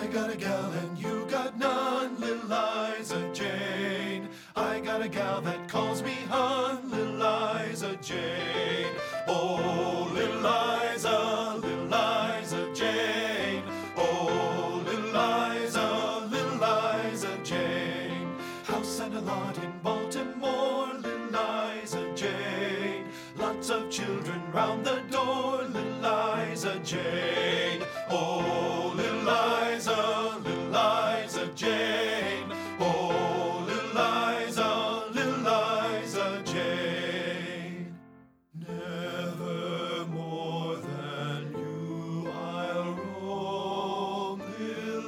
I got a gal and you got none, Lil Liza Jane. I got a gal that calls me hun, Lil Liza Jane. Oh, Lil Liza, Lil Liza Jane. Oh, Lil Liza Jane. House and a lot in Baltimore, Lil Liza Jane. Lots of children round the door, Lil Liza Jane. Oh, Lil Liza Jane. Oh, Lil Liza Jane. Never more than you I'll roam, Lil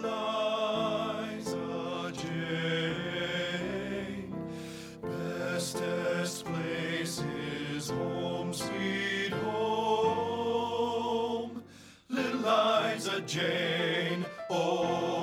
Liza Jane. Bestest place is home, sweet home, Lil Liza Jane. Oh,